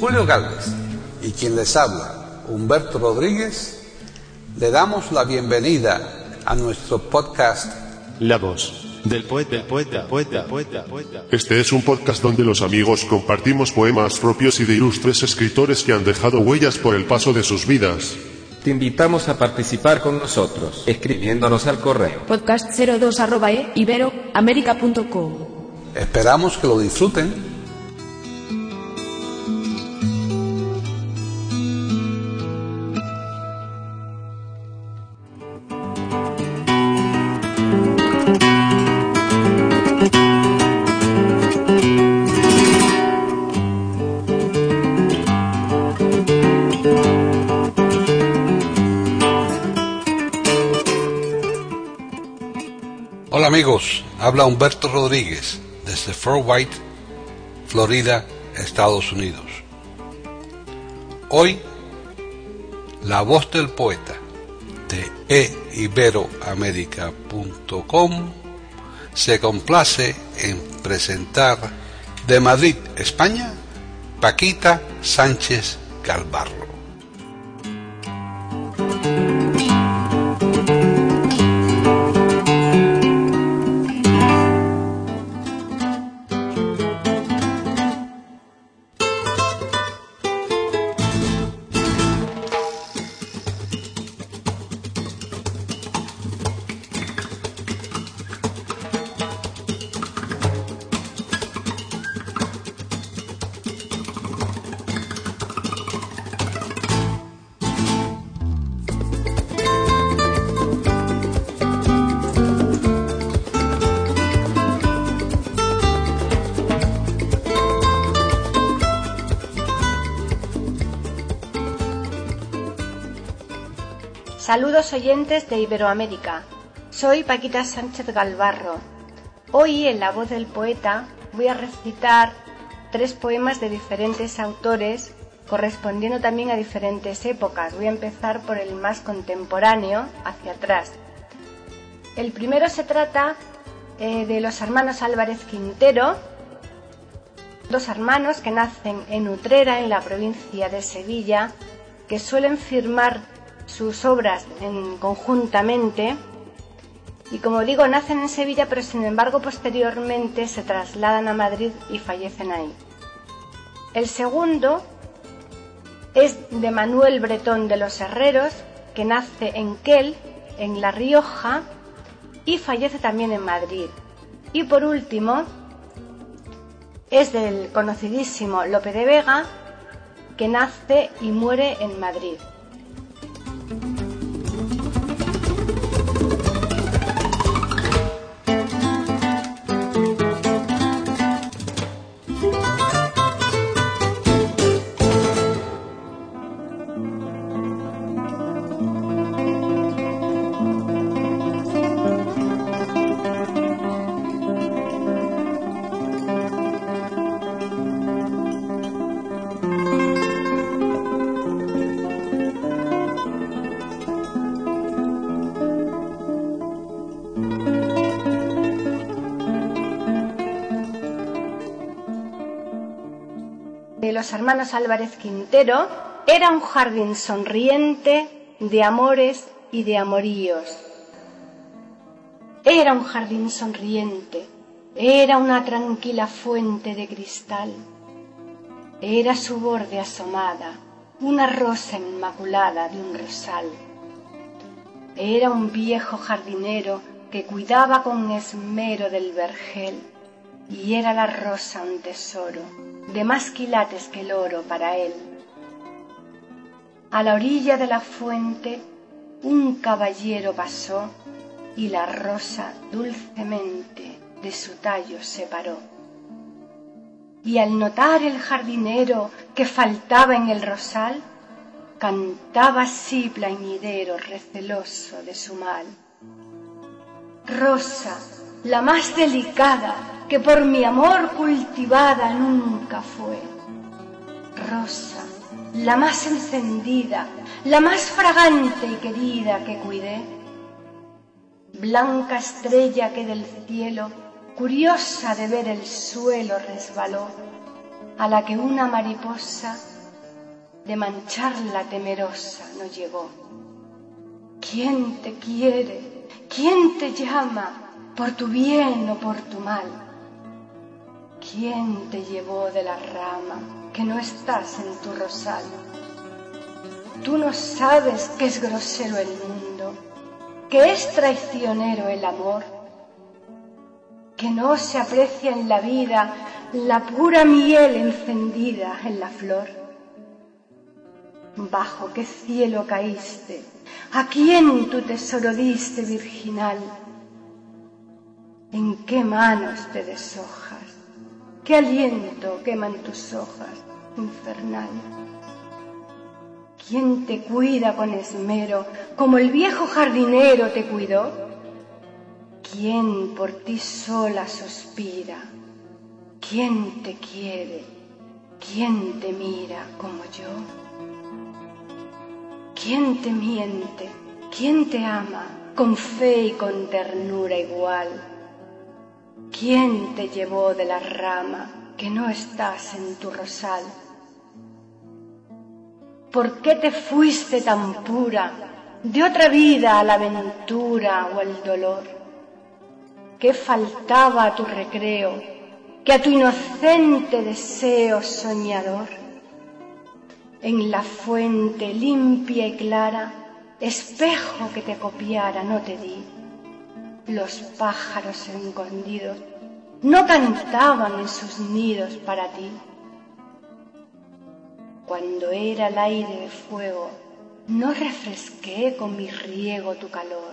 Julio Gálvez y quien les habla, Humberto Rodríguez, le damos la bienvenida a nuestro podcast La Voz del Poeta. Este es un podcast donde los amigos compartimos poemas propios y de ilustres escritores que han dejado huellas por el paso de sus vidas. Te invitamos a participar con nosotros, escribiéndonos al correo podcast02@iberoamerica.com. Esperamos que lo disfruten. Hola amigos, habla Humberto Rodríguez desde Fort White, Florida, Estados Unidos. Hoy, La Voz del Poeta de iberoamerica.com se complace en presentar de Madrid, España, Paquita Sánchez Galvarro. Saludos oyentes de Iberoamérica, soy Paquita Sánchez Galvarro. Hoy en La Voz del Poeta voy a recitar 3 poemas de diferentes autores correspondiendo también a diferentes épocas. Voy a empezar por el más contemporáneo, hacia atrás. El primero se trata de los hermanos Álvarez Quintero, 2 hermanos que nacen en Utrera, en la provincia de Sevilla, que suelen firmar sus obras conjuntamente y, como digo, nacen en Sevilla, pero sin embargo posteriormente se trasladan a Madrid y fallecen ahí. El segundo es de Manuel Bretón de los Herreros, que nace en Quel, en La Rioja, y fallece también en Madrid. Y por último es del conocidísimo Lope de Vega, que nace y muere en Madrid. De los hermanos Álvarez Quintero, era un jardín sonriente de amores y de amoríos. Era un jardín sonriente, era una tranquila fuente de cristal. Era su borde asomada, una rosa inmaculada de un rosal. Era un viejo jardinero que cuidaba con esmero del vergel, y era la rosa un tesoro, de más quilates que el oro para él. A la orilla de la fuente un caballero pasó y la rosa dulcemente de su tallo separó. Y al notar el jardinero que faltaba en el rosal, cantaba así plañidero receloso de su mal. Rosa, la más delicada, que por mi amor cultivada nunca fue. Rosa, la más encendida, la más fragante y querida que cuidé. Blanca estrella que del cielo, curiosa de ver el suelo, resbaló, a la que una mariposa de mancharla temerosa no llegó. ¿Quién te quiere? ¿Quién te llama por tu bien o por tu mal? ¿Quién te llevó de la rama que no estás en tu rosal? Tú no sabes que es grosero el mundo, que es traicionero el amor, que no se aprecia en la vida la pura miel encendida en la flor. ¿Bajo qué cielo caíste? ¿A quién tu tesoro diste virginal? ¿En qué manos te deshojas? ¿Qué aliento queman tus hojas, infernal? ¿Quién te cuida con esmero como el viejo jardinero te cuidó? ¿Quién por ti sola suspira? ¿Quién te quiere? ¿Quién te mira como yo? ¿Quién te miente? ¿Quién te ama con fe y con ternura igual? ¿Quién te llevó de la rama que no estás en tu rosal? ¿Por qué te fuiste tan pura de otra vida a la aventura o al dolor? ¿Qué faltaba a tu recreo, que a tu inocente deseo soñador? En la fuente limpia y clara, espejo que te copiara no te di. Los pájaros escondidos no cantaban en sus nidos para ti. Cuando era el aire de fuego, no refresqué con mi riego tu calor.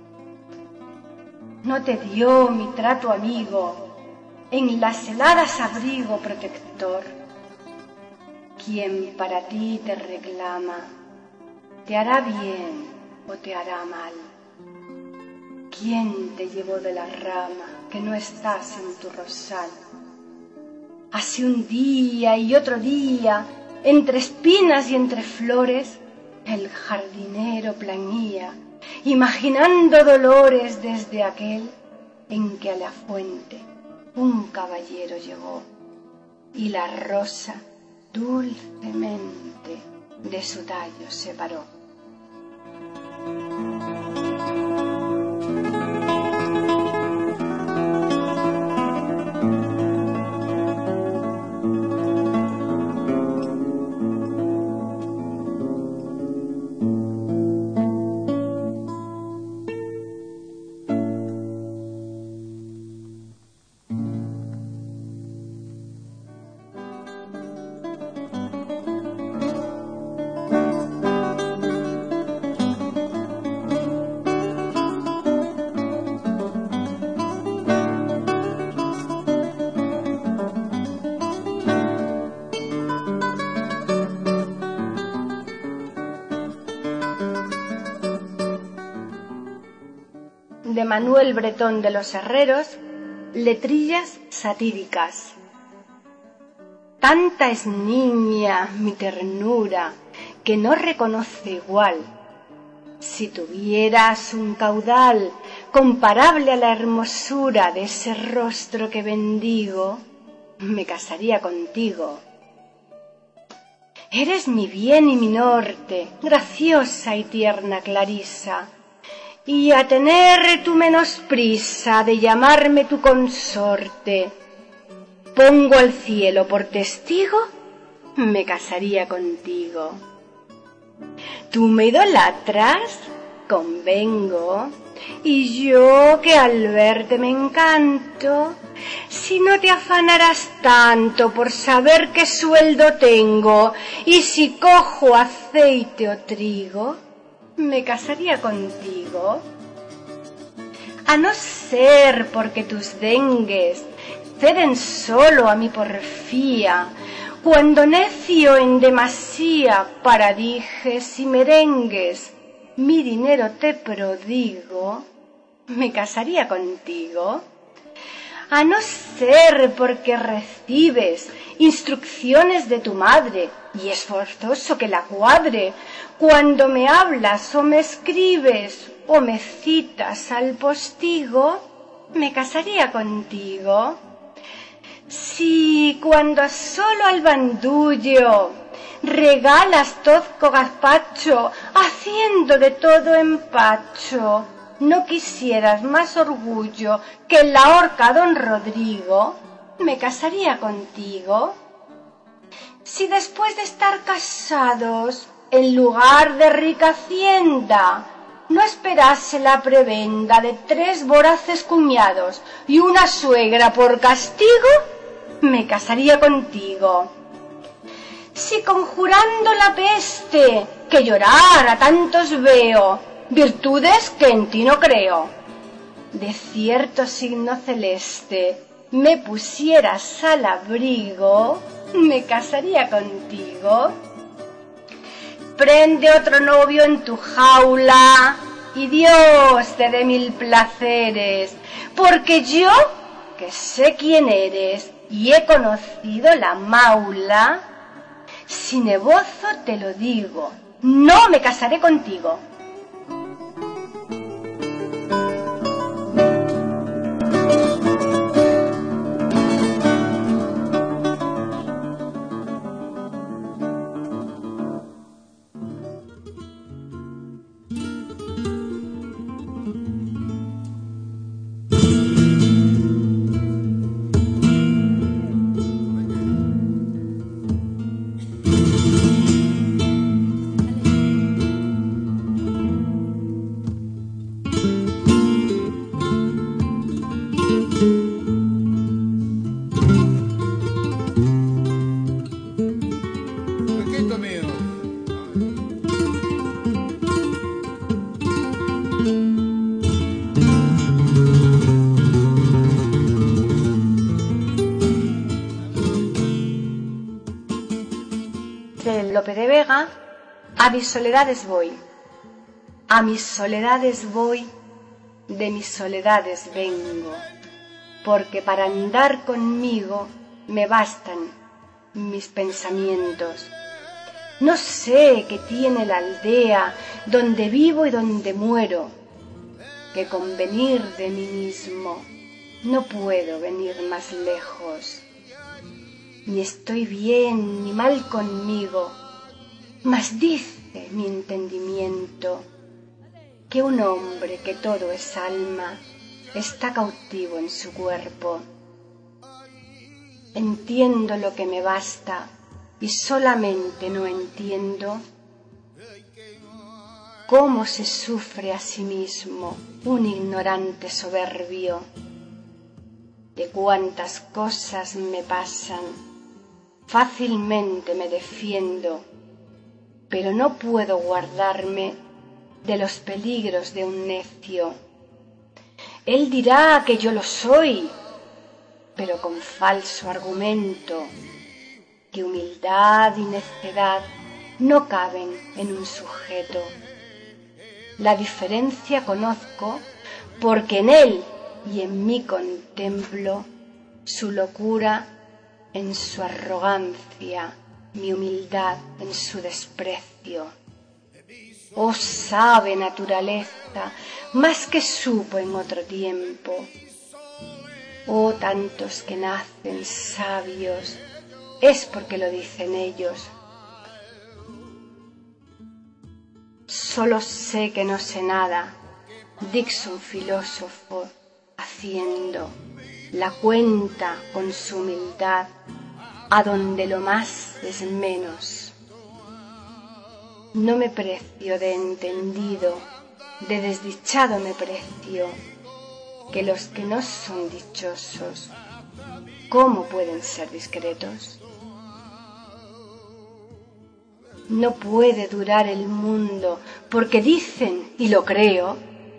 No te dio mi trato amigo, en las heladas abrigo protector. Quien para ti te reclama, ¿te hará bien o te hará mal? ¿Quién te llevó de la rama que no estás en tu rosal? Hace un día y otro día, entre espinas y entre flores, el jardinero plañía, imaginando dolores desde aquel en que a la fuente un caballero llegó y la rosa dulcemente de su tallo separó. De Manuel Bretón de los Herreros, letrillas satíricas. Tanta es niña mi ternura que no reconoce igual. Si tuvieras un caudal comparable a la hermosura de ese rostro que bendigo, me casaría contigo. Eres mi bien y mi norte, graciosa y tierna Clarisa, y a tener tú menos prisa de llamarme tu consorte, pongo al cielo por testigo, me casaría contigo. Tú me idolatras, convengo, y yo que al verte me encanto, si no te afanarás tanto por saber qué sueldo tengo, y si cojo aceite o trigo, me casaría contigo. A no ser porque tus dengues ceden solo a mi porfía, cuando necio en demasía para dijes y merengues mi dinero te prodigo, me casaría contigo. A no ser porque recibes instrucciones de tu madre, y es forzoso que la cuadre, cuando me hablas o me escribes o me citas al postigo, me casaría contigo. Si cuando solo al bandullo regalas tozco gazpacho, haciendo de todo empacho. ¿No quisieras más orgullo que en la horca don Rodrigo? ¿Me casaría contigo? Si después de estar casados, en lugar de rica hacienda, no esperase la prebenda de 3 voraces cuñados y una suegra por castigo, me casaría contigo. Si conjurando la peste, que llorar a tantos veo, virtudes que en ti no creo, de cierto signo celeste me pusieras al abrigo, me casaría contigo. Prende otro novio en tu jaula y Dios te dé 1000 placeres, porque yo, que sé quién eres y he conocido la maula, sin esbozo te lo digo, no me casaré contigo. Lope de Vega, a mis soledades voy, a mis soledades voy, de mis soledades vengo, porque para andar conmigo me bastan mis pensamientos. No sé qué tiene la aldea donde vivo y donde muero, que con venir de mí mismo no puedo venir más lejos. Ni estoy bien ni mal conmigo, mas dice mi entendimiento que un hombre que todo es alma está cautivo en su cuerpo. Entiendo lo que me basta y solamente no entiendo cómo se sufre a sí mismo un ignorante soberbio. De cuántas cosas me pasan, fácilmente me defiendo, pero no puedo guardarme de los peligros de un necio. Él dirá que yo lo soy, pero con falso argumento, que humildad y necedad no caben en un sujeto. La diferencia conozco porque en él y en mí contemplo su locura en su arrogancia, mi humildad en su desprecio. Oh, sabe naturaleza más que supo en otro tiempo. Oh, tantos que nacen sabios, es porque lo dicen ellos. Solo sé que no sé nada, dice un filósofo, haciendo la cuenta con su humildad, a donde lo más es menos. No me precio de entendido, de desdichado me precio, que los que no son dichosos, ¿cómo pueden ser discretos? No puede durar el mundo, porque dicen, y lo creo,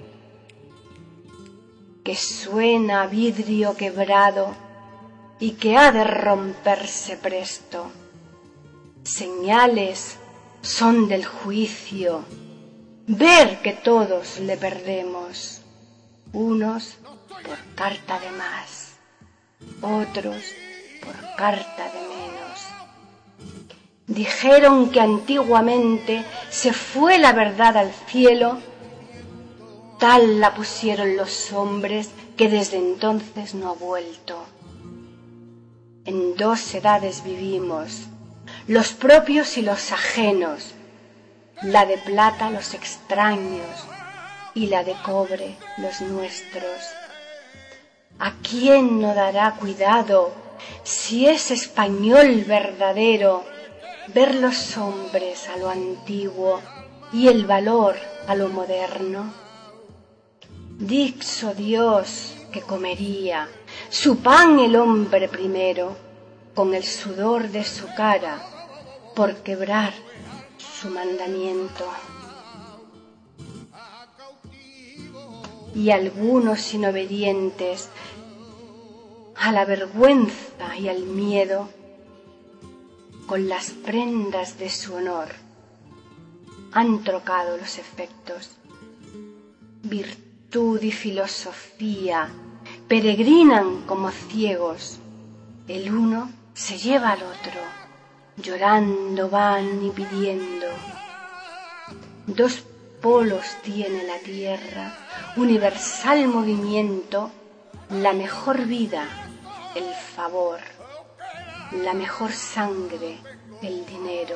que suena a vidrio quebrado y que ha de romperse presto. Señales son del juicio, ver que todos le perdemos, unos por carta de más, otros por carta de menos. Dijeron que antiguamente se fue la verdad al cielo, tal la pusieron los hombres que desde entonces no ha vuelto. En 2 edades vivimos, los propios y los ajenos, la de plata los extraños y la de cobre los nuestros. ¿A quién no dará cuidado, si es español verdadero, ver los hombres a lo antiguo y el valor a lo moderno? Dicho Dios que comería su pan el hombre primero, con el sudor de su cara, por quebrar su mandamiento. Y algunos inobedientes a la vergüenza y al miedo, con las prendas de su honor, han trocado los efectos. Virtud y filosofía peregrinan como ciegos, el uno se lleva al otro, llorando van y pidiendo. Dos polos tiene la tierra, universal movimiento, la mejor vida, el favor, la mejor sangre, el dinero.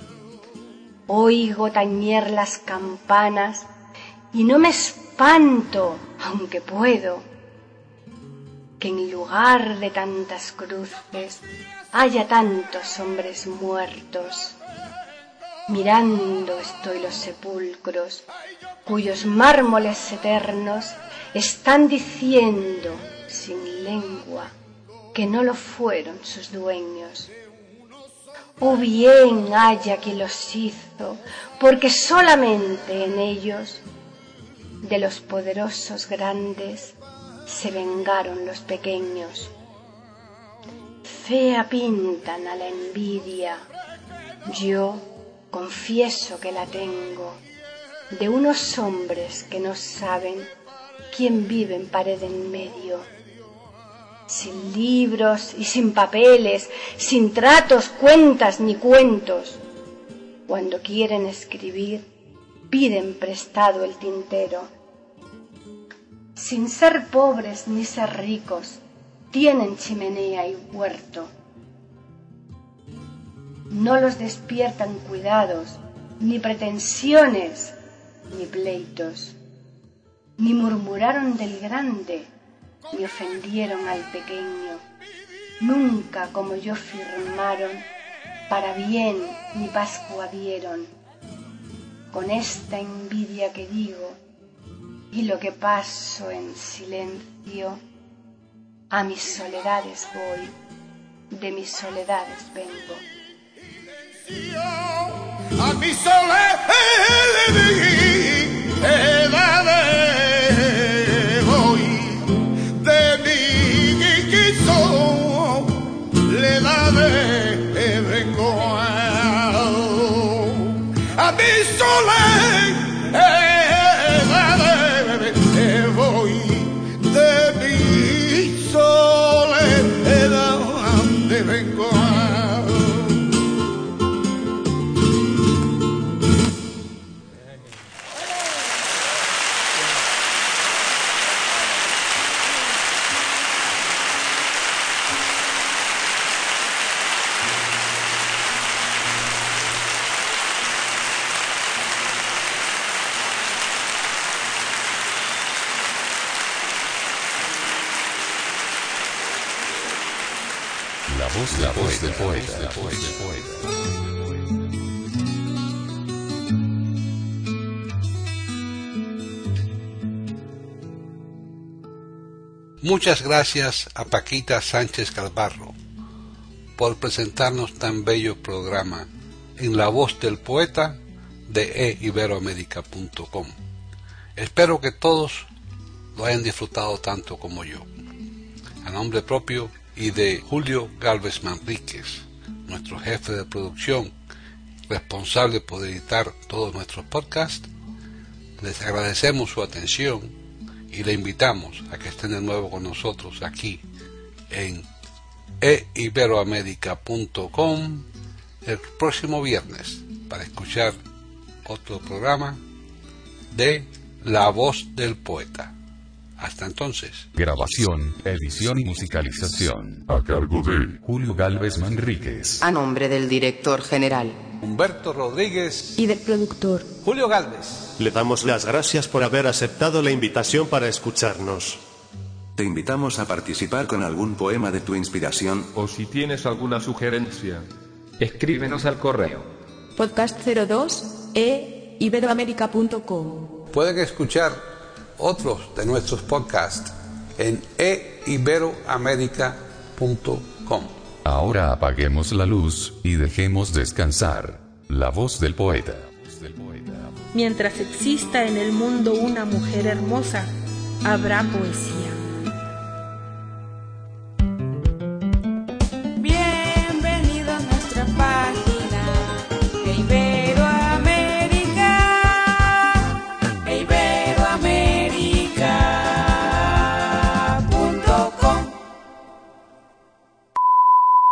Oigo tañer las campanas y no me espanto, aunque puedo, que en lugar de tantas cruces haya tantos hombres muertos. Mirando estoy los sepulcros, cuyos mármoles eternos están diciendo, sin lengua, que no lo fueron sus dueños. O bien haya quien los hizo, porque solamente en ellos, de los poderosos grandes, se vengaron los pequeños. Fea pintan a la envidia, yo confieso que la tengo, de unos hombres que no saben quién vive en pared en medio, sin libros y sin papeles, sin tratos, cuentas ni cuentos. Cuando quieren escribir, piden prestado el tintero. Sin ser pobres ni ser ricos, tienen chimenea y huerto. No los despiertan cuidados, ni pretensiones, ni pleitos. Ni murmuraron del grande, ni ofendieron al pequeño. Nunca como yo firmaron, para bien ni Pascua dieron. Con esta envidia que digo, y lo que paso en silencio, a mis soledades voy, de mis soledades vengo. A mis soledades voy, de mi soledades vengo, a mis soledades voy, de mi soledades vengo. La voz del poeta. Muchas gracias a Paquita Sánchez Galvarro por presentarnos tan bello programa en La Voz del Poeta de eiberoamerica.com. Espero que todos lo hayan disfrutado tanto como yo. A nombre propio y de Julio Gálvez Manríquez, nuestro jefe de producción, responsable por editar todos nuestros podcasts, les agradecemos su atención y le invitamos a que estén de nuevo con nosotros aquí en eiberoamerica.com el próximo viernes para escuchar otro programa de La Voz del Poeta. Hasta entonces. Grabación, edición y musicalización. A cargo de Julio Galvez Manríquez. A nombre del director general Humberto Rodríguez y del productor Julio Galvez. Le damos las gracias por haber aceptado la invitación para escucharnos. Te invitamos a participar con algún poema de tu inspiración. O si tienes alguna sugerencia, escríbenos al correo podcast02@iberoamerica.com. Pueden escuchar otros de nuestros podcasts en iberoamerica.com. Ahora apaguemos la luz y dejemos descansar la voz del poeta. Mientras exista en el mundo una mujer hermosa, habrá poesía.